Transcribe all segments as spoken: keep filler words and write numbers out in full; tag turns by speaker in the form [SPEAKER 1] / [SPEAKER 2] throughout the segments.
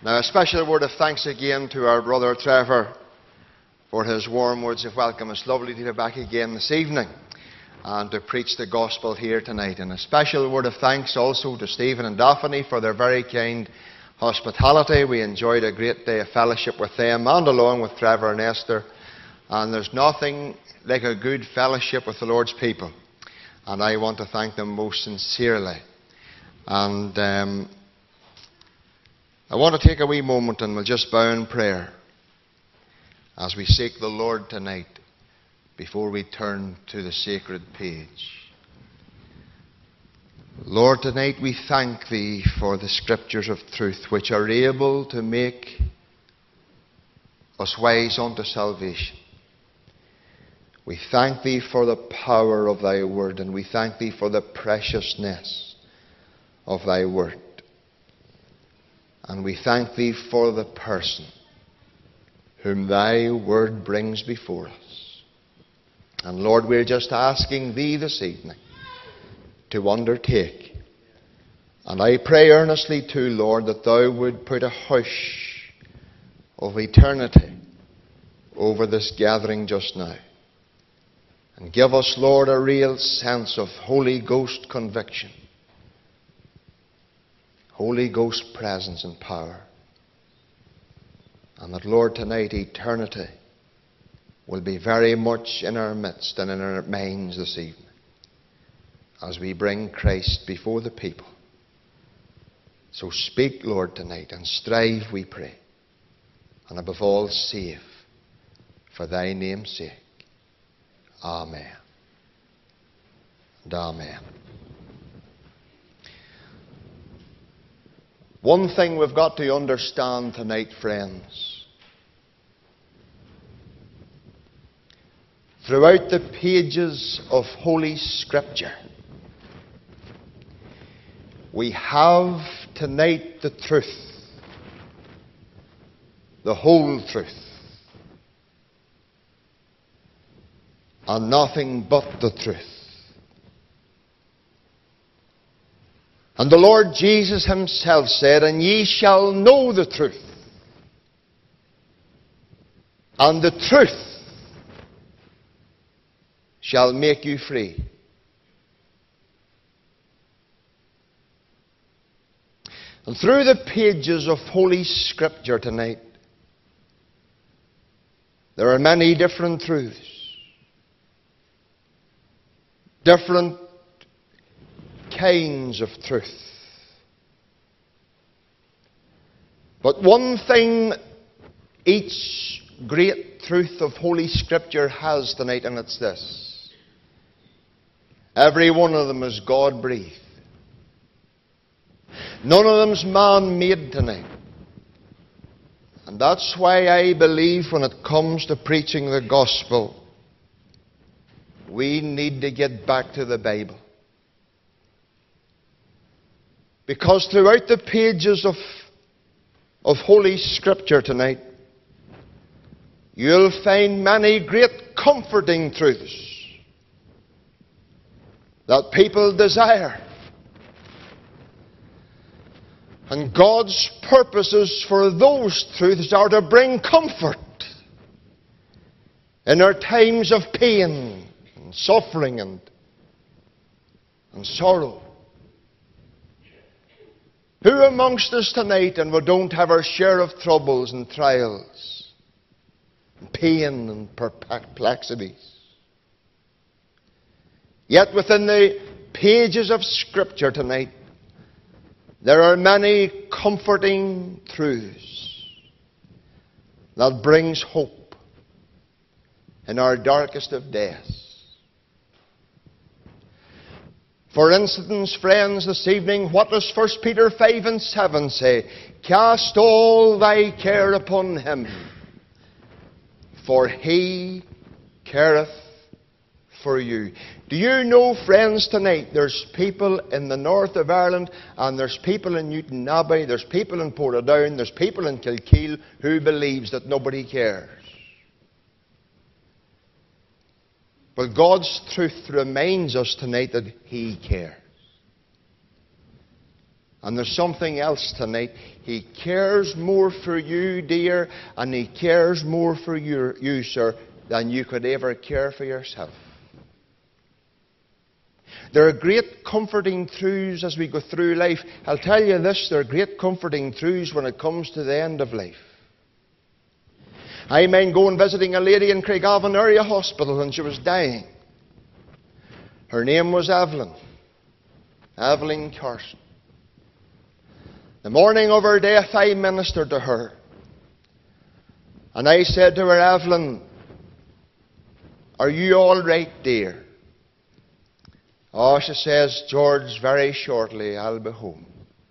[SPEAKER 1] Now, a special word of thanks again to our brother Trevor for his warm words of welcome. It's lovely to be back again this evening and to preach the gospel here tonight. And a special word of thanks also to Stephen and Daphne for their very kind hospitality. We enjoyed a great day of fellowship with them and along with Trevor and Esther. And there's nothing like a good fellowship with the Lord's people. And I want to thank them most sincerely. And um, I want to take a wee moment and we'll just bow in prayer as we seek the Lord tonight before we turn to the sacred page. Lord, tonight we thank Thee for the Scriptures of truth which are able to make us wise unto salvation. We thank Thee for the power of Thy Word, and we thank Thee for the preciousness of Thy Word. And we thank Thee for the person whom Thy Word brings before us. And Lord, we're just asking Thee this evening to undertake. And I pray earnestly too, Lord, that Thou would put a hush of eternity over this gathering just now. And give us, Lord, a real sense of Holy Ghost conviction. Holy Ghost presence and power. And that, Lord, tonight eternity will be very much in our midst and in our minds this evening as we bring Christ before the people. So speak, Lord, tonight, and strive, we pray. And above all, save for Thy name's sake. Amen. And amen. One thing we've got to understand tonight, friends. Throughout the pages of Holy Scripture, we have tonight the truth, the whole truth, and nothing but the truth. And the Lord Jesus Himself said, "And ye shall know the truth, and the truth shall make you free." And through the pages of Holy Scripture tonight, there are many different truths, different kinds of truth. But one thing each great truth of Holy Scripture has tonight, and it's this: every one of them is God-breathed. None of them's man-made tonight. And that's why I believe when it comes to preaching the gospel, we need to get back to the Bible. Because throughout the pages of, of Holy Scripture tonight, you'll find many great comforting truths that people desire. And God's purposes for those truths are to bring comfort in our times of pain and suffering and, and sorrow. Who amongst us tonight, and we don't have our share of troubles and trials, and pain and perplexities? Yet within the pages of Scripture tonight, there are many comforting truths that brings hope in our darkest of days. For instance, friends, this evening, what does First Peter five and seven say? "Cast all thy care upon Him, for He careth for you." Do you know, friends, tonight there's people in the north of Ireland, and there's people in Newton Abbey, there's people in Portadown, there's people in Kilkeel who believes that nobody cares. But God's truth reminds us tonight that He cares. And there's something else tonight. He cares more for you, dear, and He cares more for you, you, sir, than you could ever care for yourself. There are great comforting truths as we go through life. I'll tell you this, there are great comforting truths when it comes to the end of life. I mind going visiting a lady in Craigavon Area Hospital and she was dying. Her name was Evelyn. Evelyn Carson. The morning of her death I ministered to her. And I said to her, Evelyn, are you all right, dear? Oh, she says, George, very shortly I'll be home.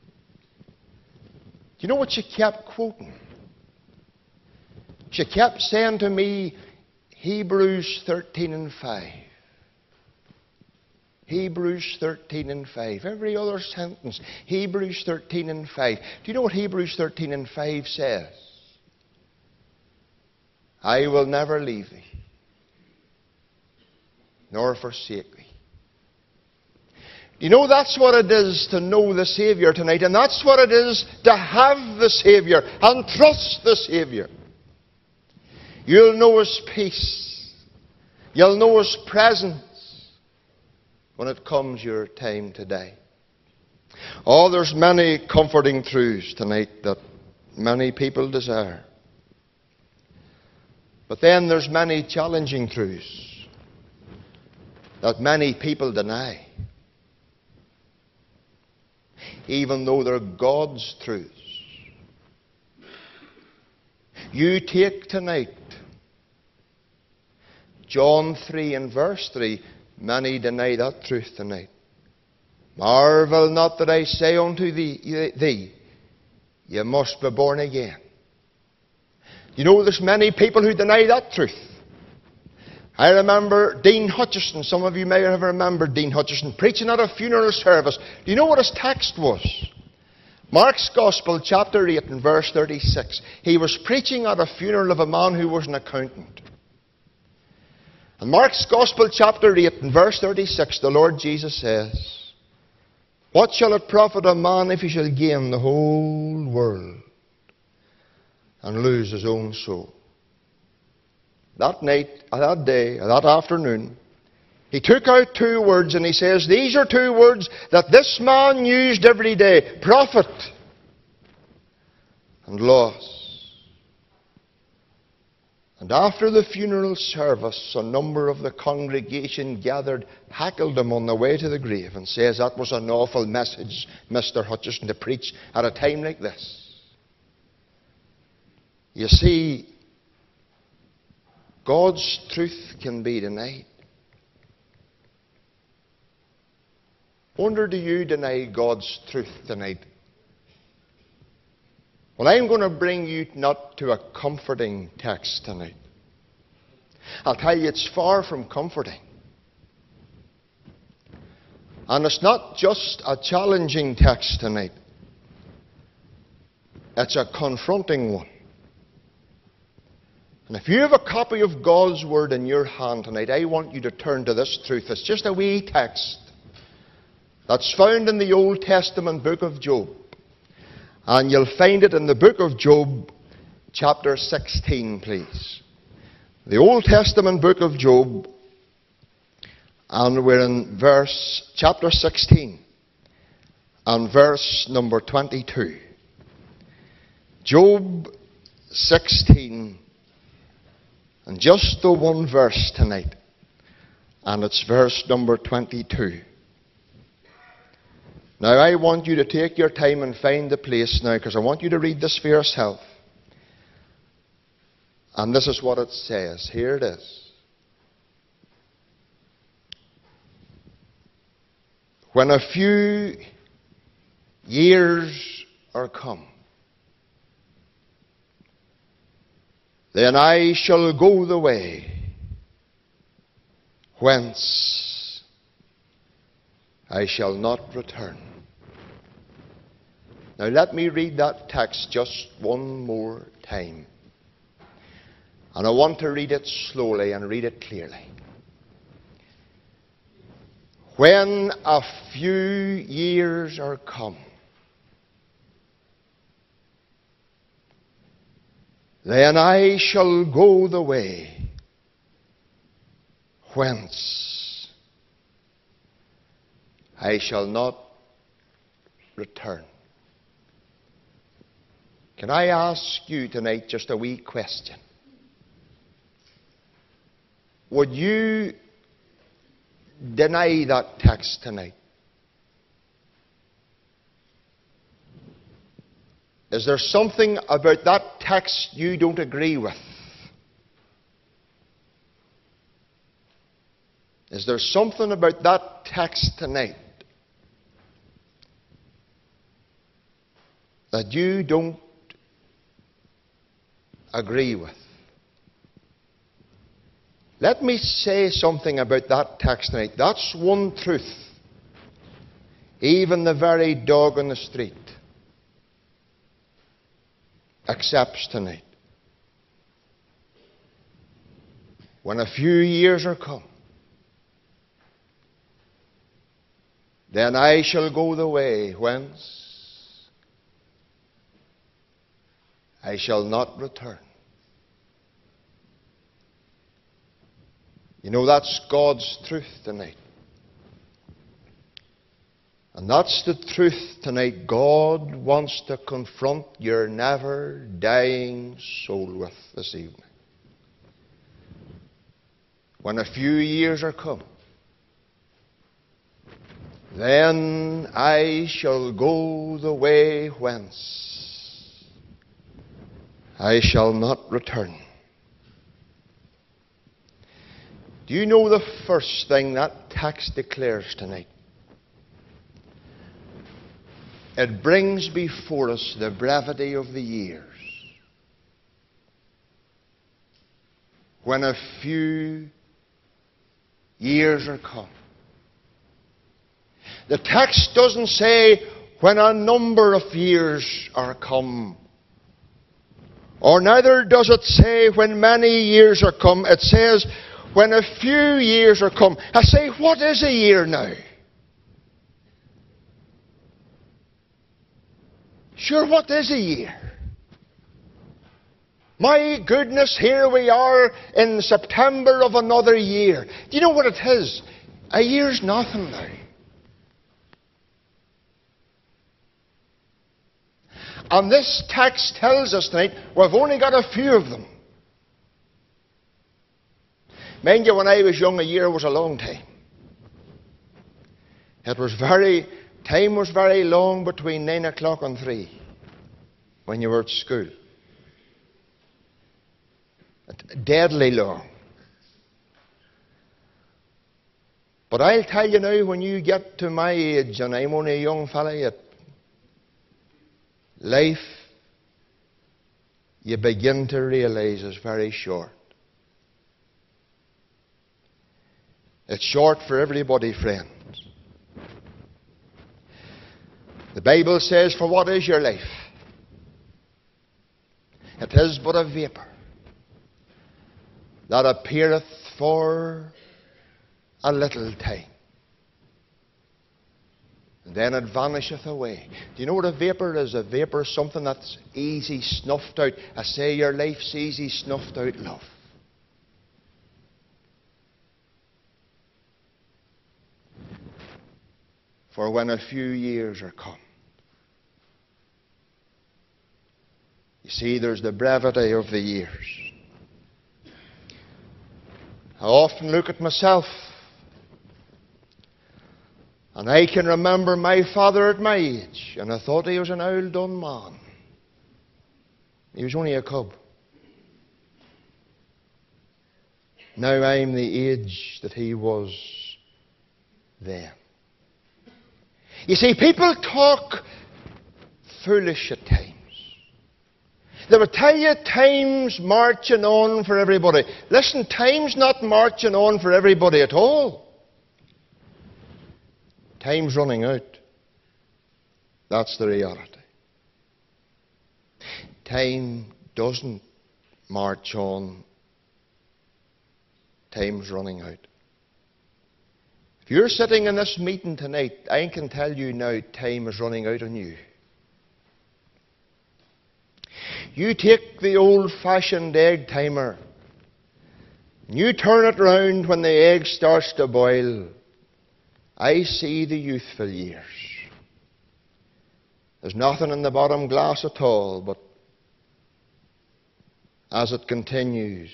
[SPEAKER 1] Do you know what she kept quoting? She kept saying to me, Hebrews thirteen and five. Hebrews thirteen and five. Every other sentence, Hebrews thirteen and five. Do you know what Hebrews thirteen and five says? I will never leave thee, nor forsake thee. You know, that's what it is to know the Saviour tonight, and that's what it is to have the Saviour and trust the Saviour. You'll know His peace. You'll know His presence when it comes your time to die. Oh, there's many comforting truths tonight that many people desire. But then there's many challenging truths that many people deny, even though they're God's truths. You take tonight John three and verse three. Many deny that truth tonight. Marvel not that I say unto thee, thee, you must be born again. You know, there's many people who deny that truth. I remember Dean Hutchison. Some of you may have remembered Dean Hutchison preaching at a funeral service. Do you know what his text was? Mark's Gospel, chapter eight and verse thirty-six. He was preaching at a funeral of a man who was an accountant. In Mark's Gospel, chapter eight and verse thirty-six, the Lord Jesus says, what shall it profit a man if he shall gain the whole world and lose his own soul? That night, that day, that afternoon, he took out two words and he says, these are two words that this man used every day. Profit and loss. And after the funeral service, a number of the congregation gathered, heckled him on the way to the grave and says, that was an awful message, Mister Hutchison, to preach at a time like this. You see, God's truth can be denied. Wonder, do you deny God's truth tonight? Well, I'm going to bring you not to a comforting text tonight. I'll tell you, it's far from comforting. And it's not just a challenging text tonight. It's a confronting one. And if you have a copy of God's Word in your hand tonight, I want you to turn to this truth. It's just a wee text that's found in the Old Testament book of Job. And you'll find it in the book of Job, chapter sixteen, please. The Old Testament book of Job, and we're in verse, chapter sixteen, and verse number twenty-two. Job sixteen, and just the one verse tonight, and it's verse number twenty-two. Now, I want you to take your time and find the place now, because I want you to read this for yourself. And this is what it says. Here it is. When a few years are come, then I shall go the way whence I shall not return. Now let me read that text just one more time. And I want to read it slowly and read it clearly. When a few years are come, then I shall go the way whence I shall not return. Can I ask you tonight just a wee question? Would you deny that text tonight? Is there something about that text you don't agree with? Is there something about that text tonight that you don't agree with? Let me say something about that text tonight. That's one truth even the very dog on the street accepts tonight. When a few years are come, then I shall go the way whence I shall not return. You know, that's God's truth tonight. And that's the truth tonight God wants to confront your never-dying soul with this evening. When a few years are come, then I shall go the way whence I shall not return. Do you know the first thing that text declares tonight? It brings before us the brevity of the years. When a few years are come. The text doesn't say when a number of years are come. Or neither does it say when many years are come. It says when a few years are come. I say, what is a year now? Sure, what is a year? My goodness, here we are in September of another year. Do you know what it is? A year's nothing now. And this text tells us tonight we've only got a few of them. Mind you, when I was young, a year was a long time. It was very, time was very long between nine o'clock and three when you were at school. Deadly long. But I'll tell you now, when you get to my age, and I'm only a young fella yet, life, you begin to realize, is very short. It's short for everybody, friends. The Bible says, for what is your life? It is but a vapour that appeareth for a little time, and then it vanisheth away. Do you know what a vapour is? A vapour is something that's easy snuffed out. I say your life's easy snuffed out, love. For when a few years are come. You see, there's the brevity of the years. I often look at myself, and I can remember my father at my age, and I thought he was an old done man. He was only a cub. Now I'm the age that he was then. You see, people talk foolish at times. They will tell you time's marching on for everybody. Listen, time's not marching on for everybody at all. Time's running out. That's the reality. Time doesn't march on. Time's running out. If you're sitting in this meeting tonight, I can tell you now time is running out on you. You take the old-fashioned egg timer, and you turn it round when the egg starts to boil. I see the youthful years. There's nothing in the bottom glass at all, but as it continues,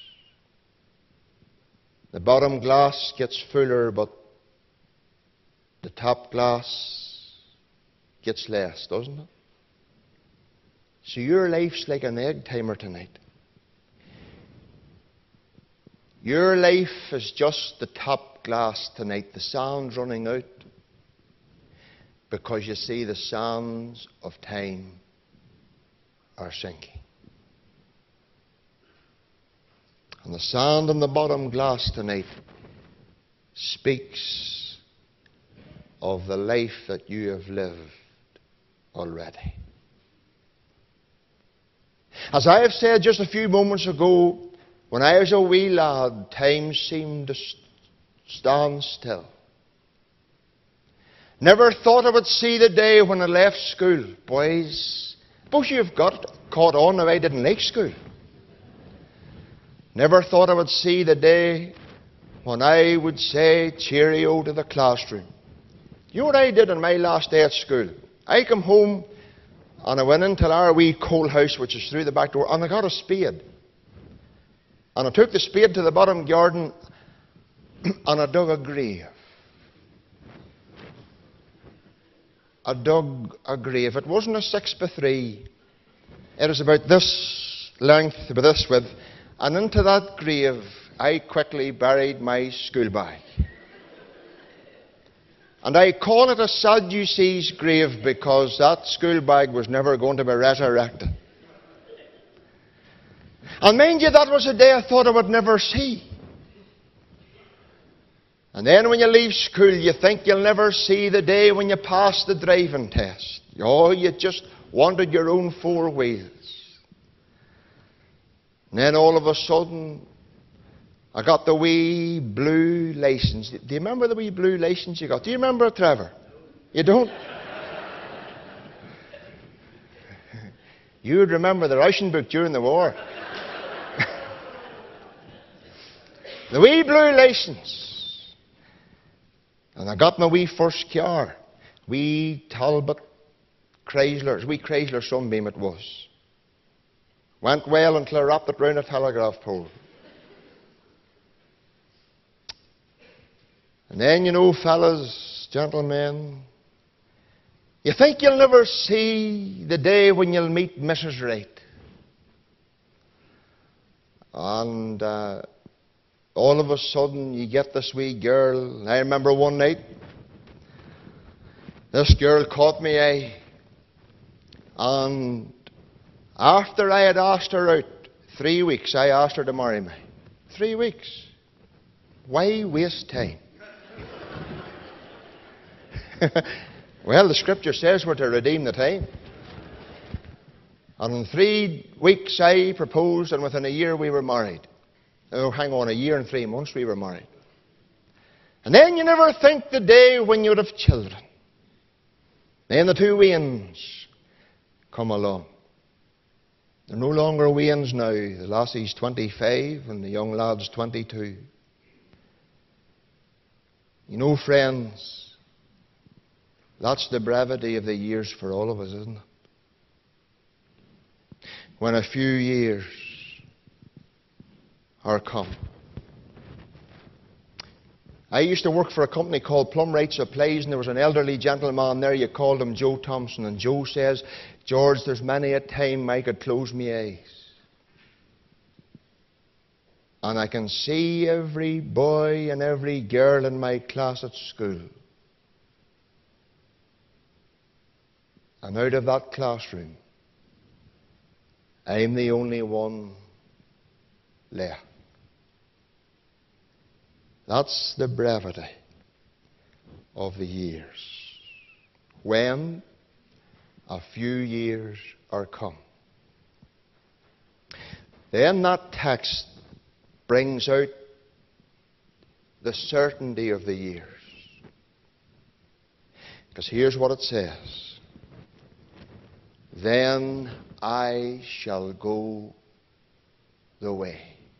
[SPEAKER 1] the bottom glass gets fuller, but the top glass gets less, doesn't it? So your life's like an egg timer tonight. Your life is just the top glass tonight. The sand's running out because you see the sands of time are sinking. And the sand in the bottom glass tonight speaks of the life that you have lived already. As I have said just a few moments ago, when I was a wee lad, time seemed to stand still. Never thought I would see the day when I left school. Boys, both you have got caught on now I didn't like school. Never thought I would see the day when I would say cheerio to the classroom. You know what I did on my last day at school? I come home and I went into our wee coal house, which is through the back door, and I got a spade. And I took the spade to the bottom garden and I dug a grave. I dug a grave. It wasn't a six by three. It was about this length, about this width. And into that grave, I quickly buried my school bag. And I call it a Sadducee's grave because that school bag was never going to be resurrected. And mind you, that was a day I thought I would never see. And then when you leave school, you think you'll never see the day when you pass the driving test. Oh, you just wanted your own four wheels. And then all of a sudden, I got the wee blue license. Do you remember the wee blue license you got? Do you remember it, Trevor? You don't? You would remember the Russian book during the war. The wee blue license. And I got my wee first car. Wee Talbot Chrysler. Wee Chrysler Sunbeam it was. Went well until I wrapped it round a telegraph pole. And then, you know, fellas, gentlemen, you think you'll never see the day when you'll meet Missus Wright. And uh, all of a sudden, you get this wee girl. And I remember one night, this girl caught my eye. And after I had asked her out three weeks, I asked her to marry me. Three weeks. Why waste time? Well, the scripture says we're to redeem the time. And in three weeks I proposed, and within a year we were married. Oh, hang on, a year and three months we were married. And then you never think the day when you'd have children. Then the two weans come along. They're no longer weans now. The lassie's twenty-five and the young lad's twenty-two. You know, friends, that's the brevity of the years for all of us, isn't it? When a few years are come. I used to work for a company called Plumright Supplies, and there was an elderly gentleman there. You called him Joe Thompson, and Joe says, George, there's many a time I could close my eyes and I can see every boy and every girl in my class at school. And out of that classroom, I'm the only one left. That's the brevity of the years. When a few years are come. Then that text brings out the certainty of the years. Because here's what it says. Then I shall go the way.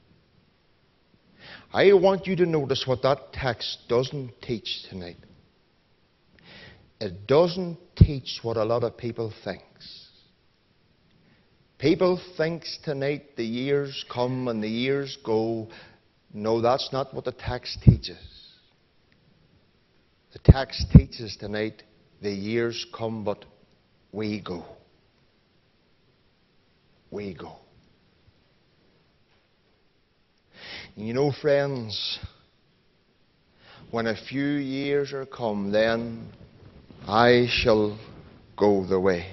[SPEAKER 1] I want you to notice what that text doesn't teach tonight. It doesn't teach what a lot of people thinks. People thinks tonight the years come and the years go. No, that's not what the text teaches. The text teaches tonight the years come, but we go. We go. You know, friends, when a few years are come, then I shall go the way.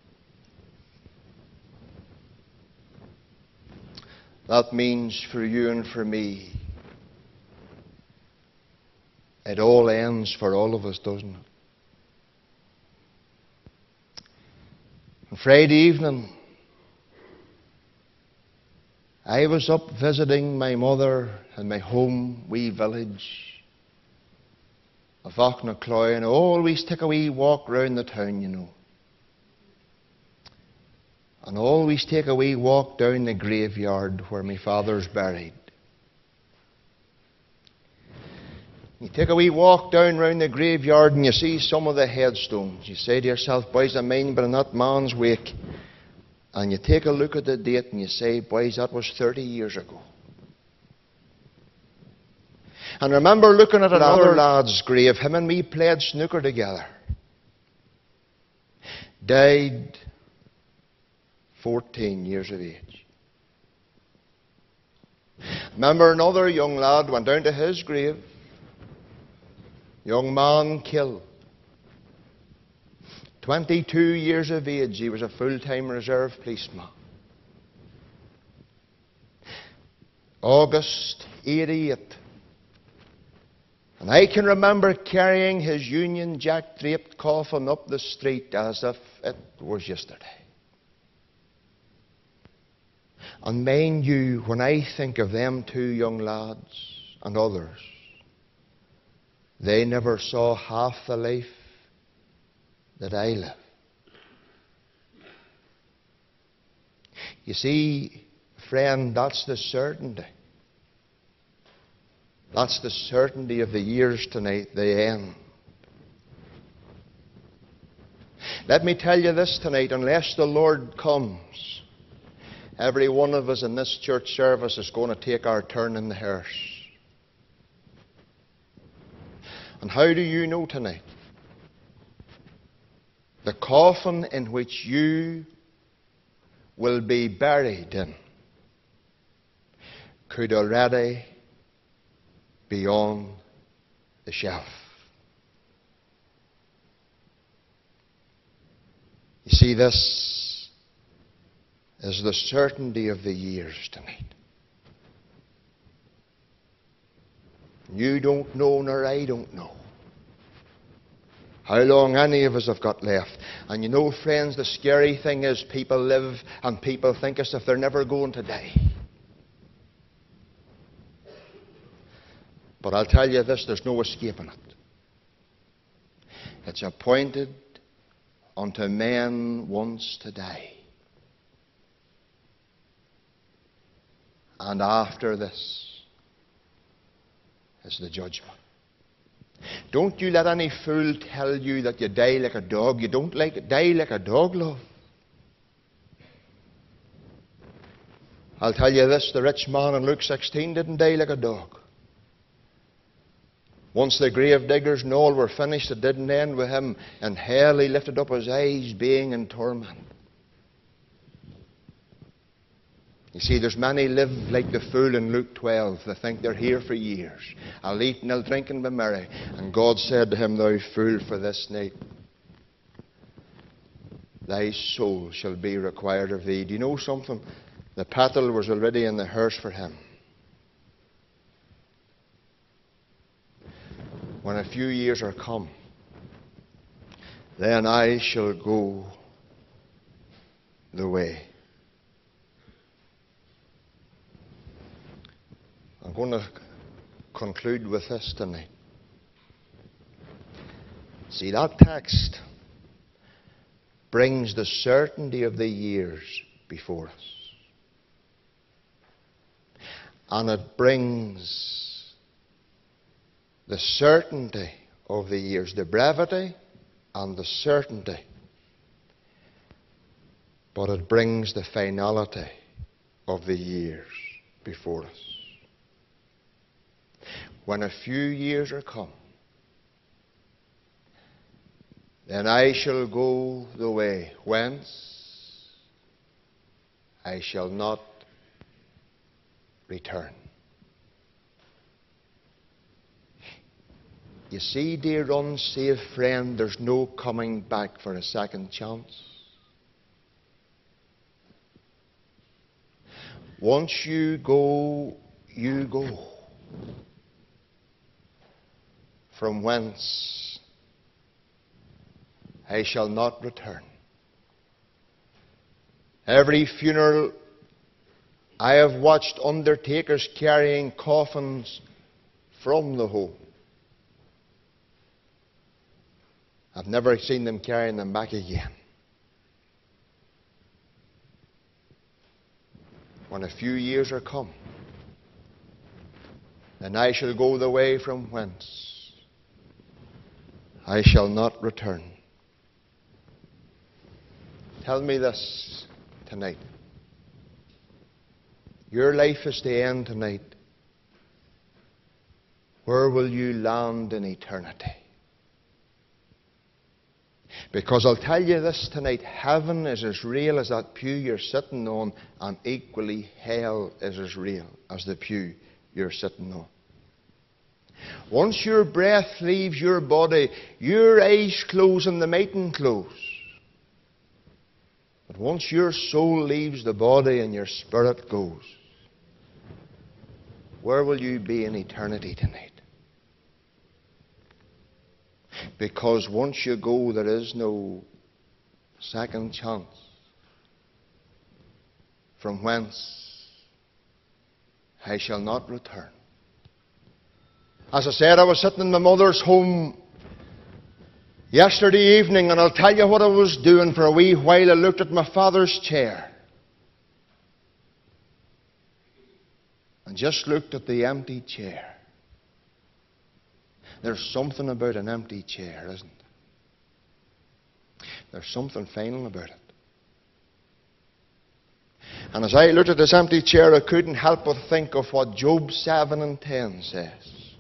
[SPEAKER 1] That means for you and for me, it all ends for all of us, doesn't it? On Friday evening, I was up visiting my mother in my home wee village of Auchnacloy, and I always take a wee walk round the town, you know. And I always take a wee walk down the graveyard where my father's buried. You take a wee walk down round the graveyard and you see some of the headstones. You say to yourself, boys, I'm mine, but in that man's wake. And you take a look at the date and you say, boys, that was thirty years ago. And remember looking at another lad's grave. Him and me played snooker together. Died fourteen years of age. Remember another young lad went down to his grave. Young man killed. twenty-two years of age. He was a full-time reserve policeman. August eighty-eight. And I can remember carrying his Union Jack draped coffin up the street as if it was yesterday. And mind you, when I think of them two young lads and others, they never saw half the life that I live. You see, friend, that's the certainty. That's the certainty of the years tonight, they end. Let me tell you this tonight, unless the Lord comes, every one of us in this church service is going to take our turn in the hearse. And how do you know tonight? The coffin in which you will be buried in could already be on the shelf. You see, this is the certainty of the years tonight. You don't know, nor I don't know how long any of us have got left. And you know, friends, the scary thing is people live and people think as if they're never going to die. But I'll tell you this, there's no escaping it. It's appointed unto men once to die. And after this is the judgment. Don't you let any fool tell you that you die like a dog. You don't like die like a dog, love. I'll tell you this, the rich man in Luke sixteen didn't die like a dog. Once the grave diggers and all were finished, it didn't end with him. In hell he lifted up his eyes, being in torment. You see, there's many live like the fool in Luke twelve. They think they're here for years. I'll eat and I'll drink and be merry. And God said to him, thou fool, for this night thy soul shall be required of thee. Do you know something? The paddle was already in the hearse for him. When a few years are come, then I shall go the way. I'm going to conclude with this tonight. See, that text brings the certainty of the years before us. And it brings the certainty of the years, the brevity and the certainty. But it brings the finality of the years before us. When a few years are come, then I shall go the way whence I shall not return. You see, dear unsaved friend, there's no coming back for a second chance. Once you go, you go. From whence I shall not return. Every funeral I have watched undertakers carrying coffins from the home. I've never seen them carrying them back again. When a few years are come, then I shall go the way from whence I shall not return. Tell me this tonight. Your life is to end tonight. Where will you land in eternity? Because I'll tell you this tonight, heaven is as real as that pew you're sitting on, and equally hell is as real as the pew you're sitting on. Once your breath leaves your body, your eyes close and the meeting close. But once your soul leaves the body and your spirit goes, where will you be in eternity tonight? Because once you go, there is no second chance. From whence I shall not return. As I said, I was sitting in my mother's home yesterday evening, and I'll tell you what I was doing for a wee while. I looked at my father's chair and just looked at the empty chair. There's something about an empty chair, isn't there? There's something final about it. And as I looked at this empty chair, I couldn't help but think of what Job seven and ten says.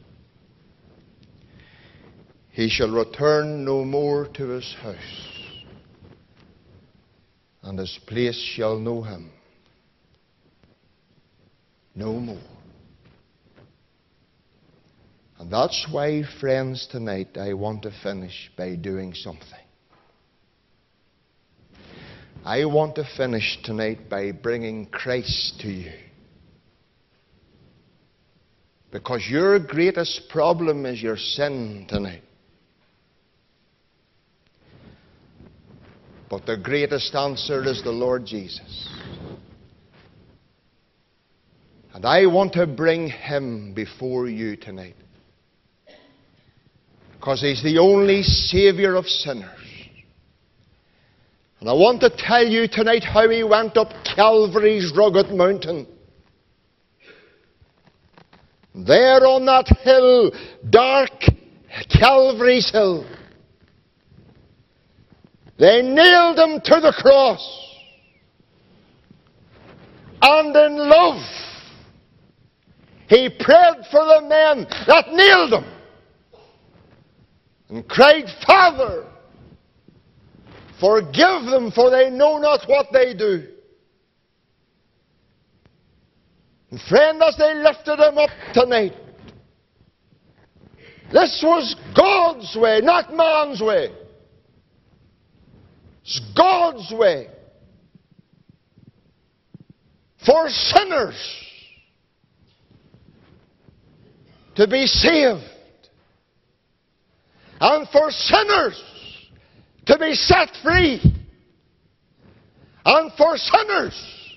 [SPEAKER 1] He shall return no more to his house, and his place shall know him no more. And that's why, friends, tonight I want to finish by doing something. I want to finish tonight by bringing Christ to you. Because your greatest problem is your sin tonight. But the greatest answer is the Lord Jesus. And I want to bring Him before you tonight. Because He's the only Saviour of sinners. And I want to tell you tonight how He went up Calvary's rugged mountain. There on that hill, dark Calvary's hill, they nailed Him to the cross. And in love, He prayed for the men that nailed Him. And cried, Father, forgive them, for they know not what they do. And friend, as they lifted Him up tonight, this was God's way, not man's way. It's God's way for sinners to be saved. And for sinners to be set free. And for sinners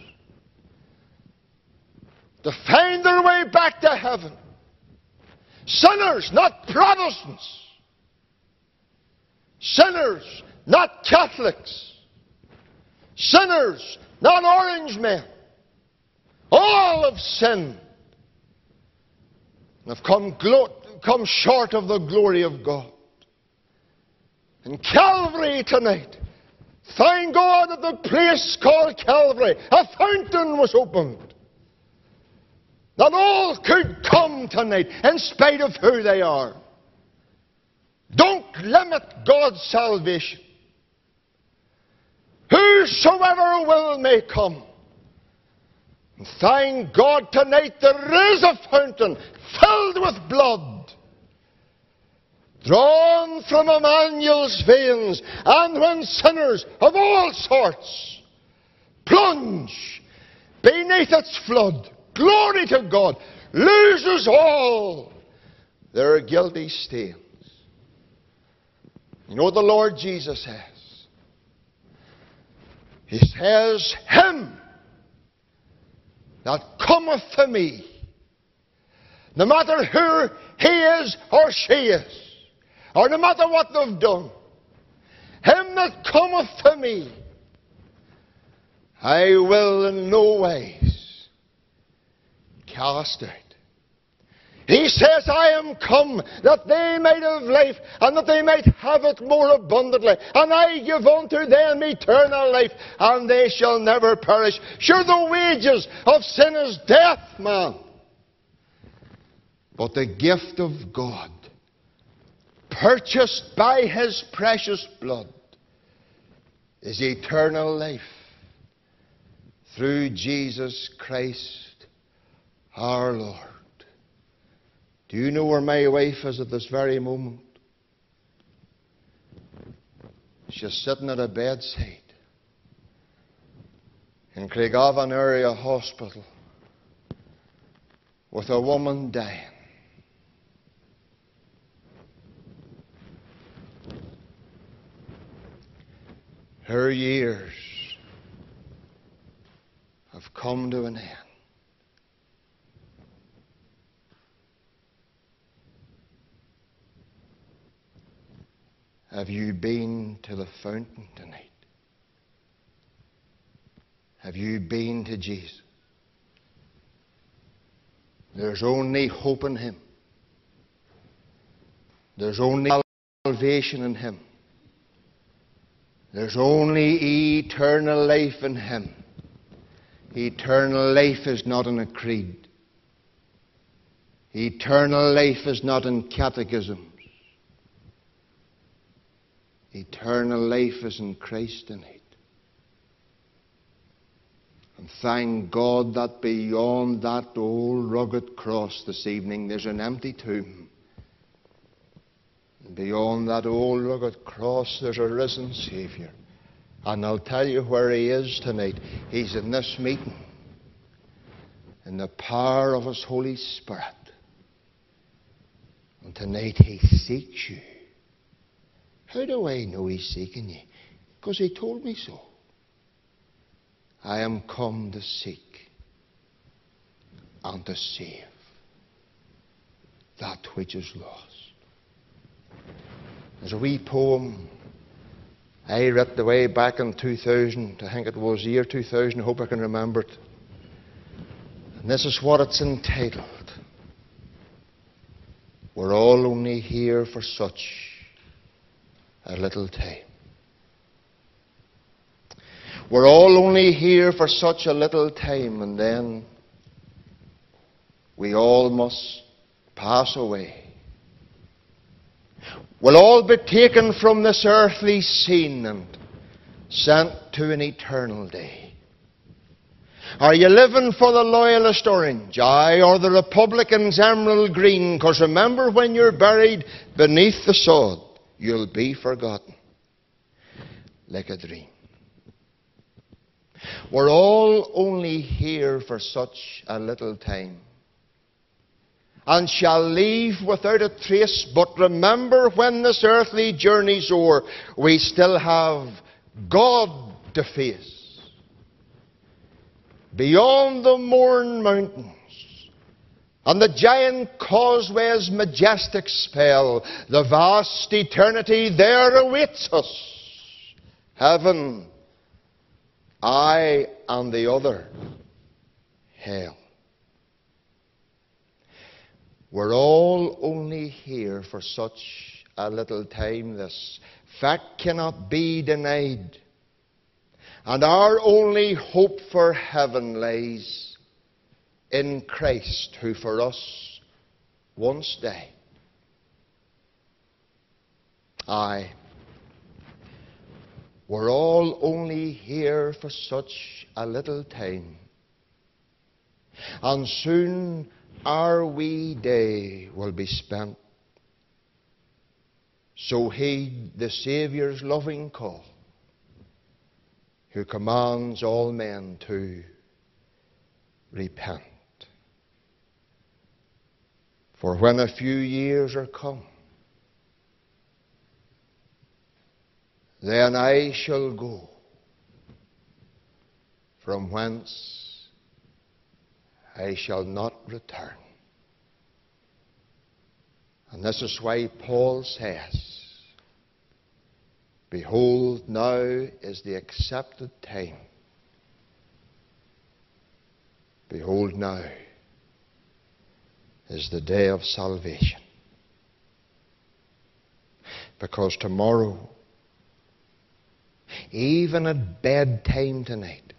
[SPEAKER 1] to find their way back to heaven. Sinners, not Protestants. Sinners, not Catholics. Sinners, not orange men. All have sinned and have come, glo- come short of the glory of God. In Calvary tonight, thank God at the place called Calvary, a fountain was opened. That all could come tonight in spite of who they are. Don't limit God's salvation. Whosoever will may come. And thank God tonight there is a fountain filled with blood, drawn from Emmanuel's veins, and when sinners of all sorts plunge beneath its flood, glory to God, loses all their guilty stains. You know what the Lord Jesus says? He says, Him that cometh to me, no matter who he is or she is, or no matter what they've done, him that cometh to me, I will in no ways cast out. He says, I am come that they might have life, and that they might have it more abundantly. And I give unto them eternal life, and they shall never perish. Sure, the wages of sin is death, man. But the gift of God, purchased by His precious blood, is eternal life through Jesus Christ our Lord. Do you know where my wife is at this very moment? She's sitting at a bedside in Craigavon Area Hospital with a woman dying. Her years have come to an end. Have you been to the fountain tonight? Have you been to Jesus? There's only hope in Him. There's only salvation in Him. There's only eternal life in Him. Eternal life is not in a creed. Eternal life is not in catechisms. Eternal life is in Christ tonight. And thank God that beyond that old rugged cross this evening there's an empty tomb. And beyond that old rugged cross there's a risen Saviour. And I'll tell you where He is tonight. He's in this meeting, in the power of His Holy Spirit. And tonight He seeks you. How do I know He's seeking you? Because He told me so. I am come to seek and to save that which is lost. There's a wee poem I read the way back in two thousand. I think it was the year two thousand. I hope I can remember it. And this is what it's entitled. We're all only here for such a little time. We're all only here for such a little time, and then we all must pass away. We'll all be taken from this earthly scene and sent to an eternal day. Are you living for the Loyalist orange, aye, or the Republican's emerald green? Because remember, when you're buried beneath the sod, you'll be forgotten like a dream. We're all only here for such a little time, and shall leave without a trace. But remember, when this earthly journey's o'er, we still have God to face. Beyond the Mourne Mountains and the giant causeway's majestic spell, the vast eternity there awaits us. Heaven I and the other, hell. We're all only here for such a little time. This fact cannot be denied. And our only hope for heaven lies in Christ, who for us once died. Aye, we're all only here for such a little time. And soon our wee day will be spent. So heed the Saviour's loving call, who commands all men to repent. For when a few years are come, then I shall go from whence I shall not return. And this is why Paul says, behold, now is the accepted time. Behold, now is the day of salvation. Because tomorrow, even at bedtime tonight,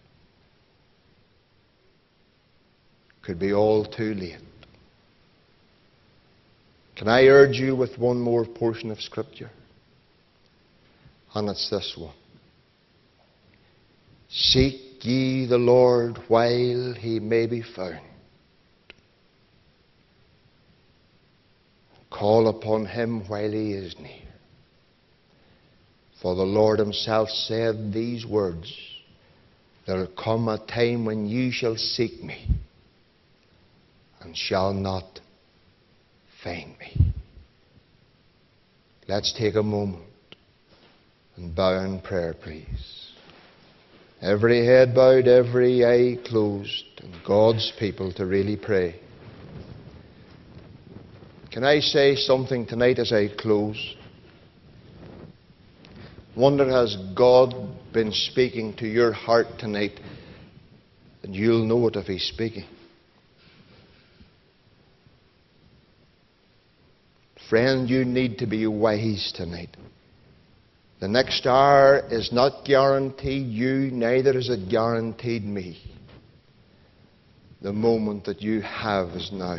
[SPEAKER 1] could be all too late. Can I urge you with one more portion of Scripture? And it's this one. Seek ye the Lord while he may be found. Call upon him while he is near. For the Lord himself said these words, there will come a time when you shall seek me and shall not find me. Let's take a moment and bow in prayer, please. Every head bowed, every eye closed, and God's people to really pray. Can I say something tonight as I close? Wonder, has God been speaking to your heart tonight? And you'll know it if he's speaking. Friend, you need to be wise tonight. The next hour is not guaranteed you, neither is it guaranteed me. The moment that you have is now.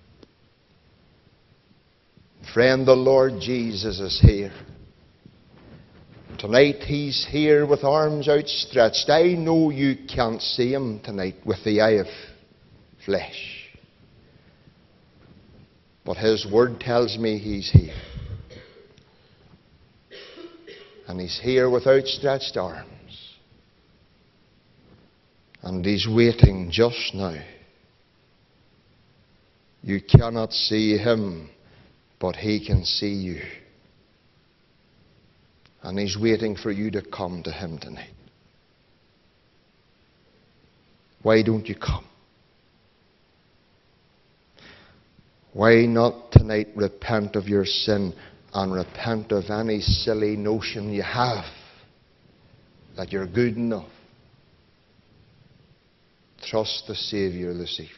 [SPEAKER 1] Friend, the Lord Jesus is here. Tonight he's here with arms outstretched. I know you can't see him tonight with the eye of flesh. But his word tells me he's here. And he's here with outstretched arms. And he's waiting just now. You cannot see him, but he can see you. And he's waiting for you to come to him tonight. Why don't you come? Why not tonight repent of your sin and repent of any silly notion you have that you're good enough? Trust the Saviour this evening.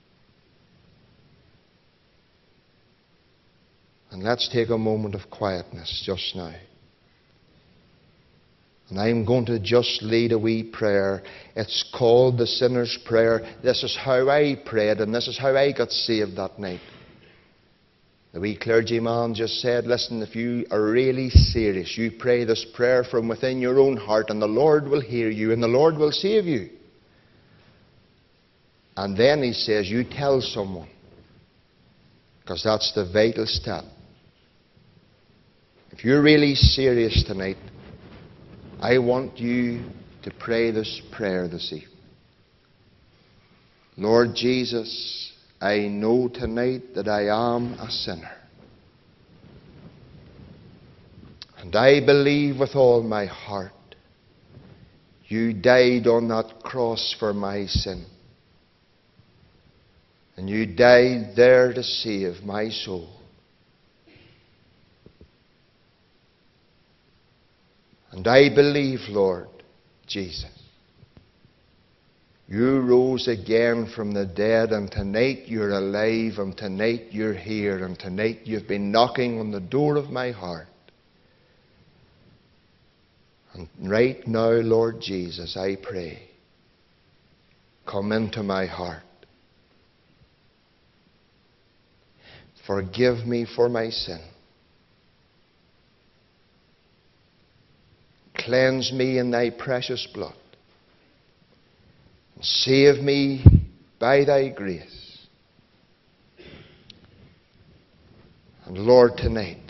[SPEAKER 1] And let's take a moment of quietness just now. And I'm going to just lead a wee prayer. It's called the sinner's prayer. This is how I prayed, and this is how I got saved that night. The wee clergyman just said, listen, if you are really serious, you pray this prayer from within your own heart, and the Lord will hear you, and the Lord will save you. And then he says, you tell someone, because that's the vital step. If you're really serious tonight, I want you to pray this prayer this evening. Lord Jesus, I know tonight that I am a sinner. And I believe with all my heart you died on that cross for my sin. And you died there to save my soul. And I believe, Lord Jesus, You rose again from the dead, and tonight you're alive, and tonight you're here, and tonight you've been knocking on the door of my heart. And right now, Lord Jesus, I pray, come into my heart. Forgive me for my sin. Cleanse me in thy precious blood. Save me by thy grace. And Lord, tonight,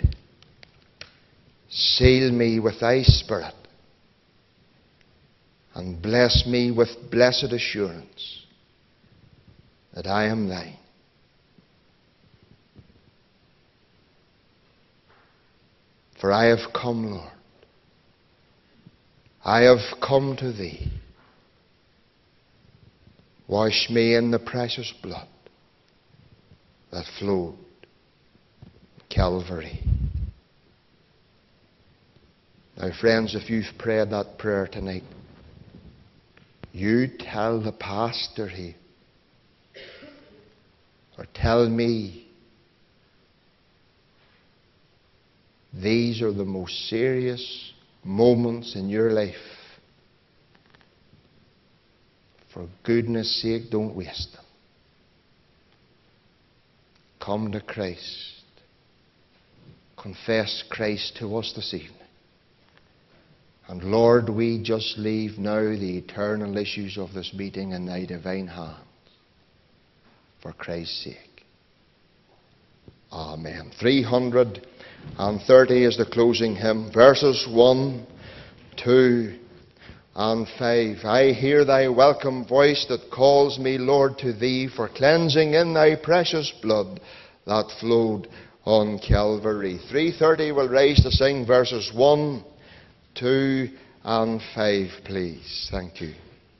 [SPEAKER 1] seal me with thy Spirit and bless me with blessed assurance that I am thine. For I have come, Lord. I have come to thee. Wash me in the precious blood that flowed at Calvary. Now, friends, if you've prayed that prayer tonight, you tell the pastor here, or tell me, these are the most serious moments in your life. For goodness sake, don't waste them. Come to Christ. Confess Christ to us this evening. And Lord, we just leave now the eternal issues of this meeting in thy divine hands. For Christ's sake. Amen. three hundred thirty is the closing hymn. Verses one, two, and five. I hear thy welcome voice that calls me, Lord, to thee for cleansing in thy precious blood that flowed on Calvary. three thirty will rise to sing verses one, two, and five, please. Thank you.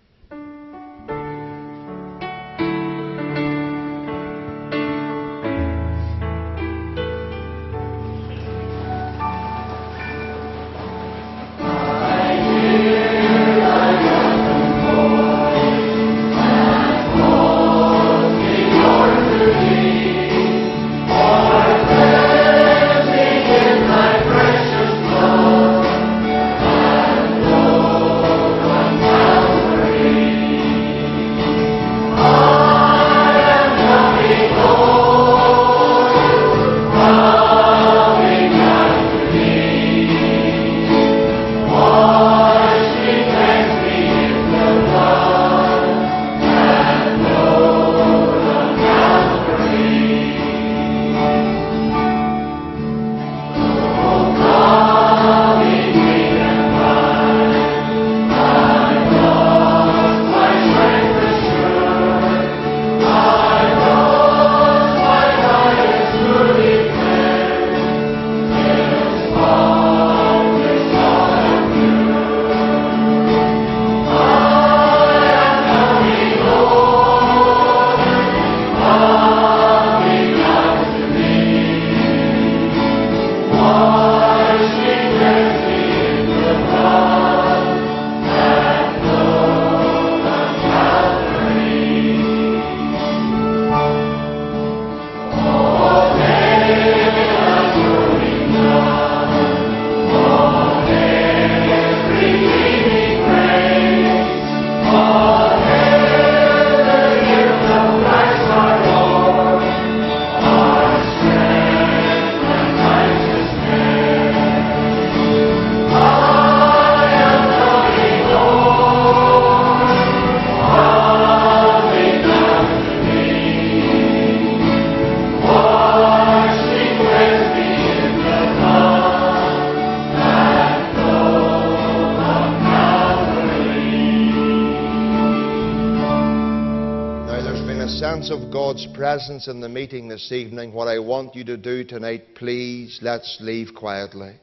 [SPEAKER 1] Of God's presence in the meeting this evening, what I want you to do tonight, please, let's leave quietly.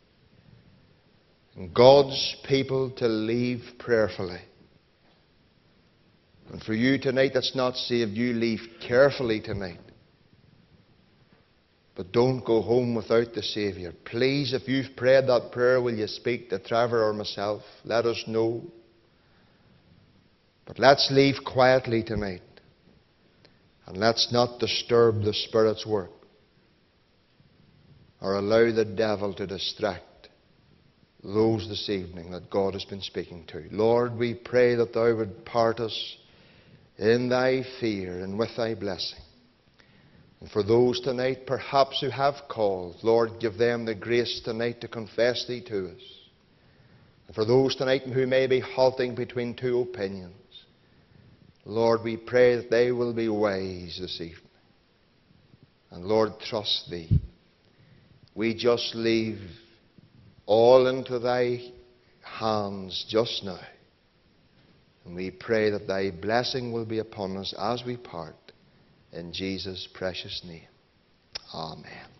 [SPEAKER 1] And God's people to leave prayerfully. And for you tonight that's not saved, you leave carefully tonight. But don't go home without the Saviour. Please, if you've prayed that prayer, will you speak to Trevor or myself? Let us know. But let's leave quietly tonight, and let's not disturb the Spirit's work or allow the devil to distract those this evening that God has been speaking to. Lord, we pray that Thou would part us in Thy fear and with Thy blessing. And for those tonight perhaps who have called, Lord, give them the grace tonight to confess Thee to us. And for those tonight who may be halting between two opinions, Lord, we pray that they will be wise this evening. And Lord, trust Thee. We just leave all into Thy hands just now. And we pray that Thy blessing will be upon us as we part. In Jesus' precious name. Amen.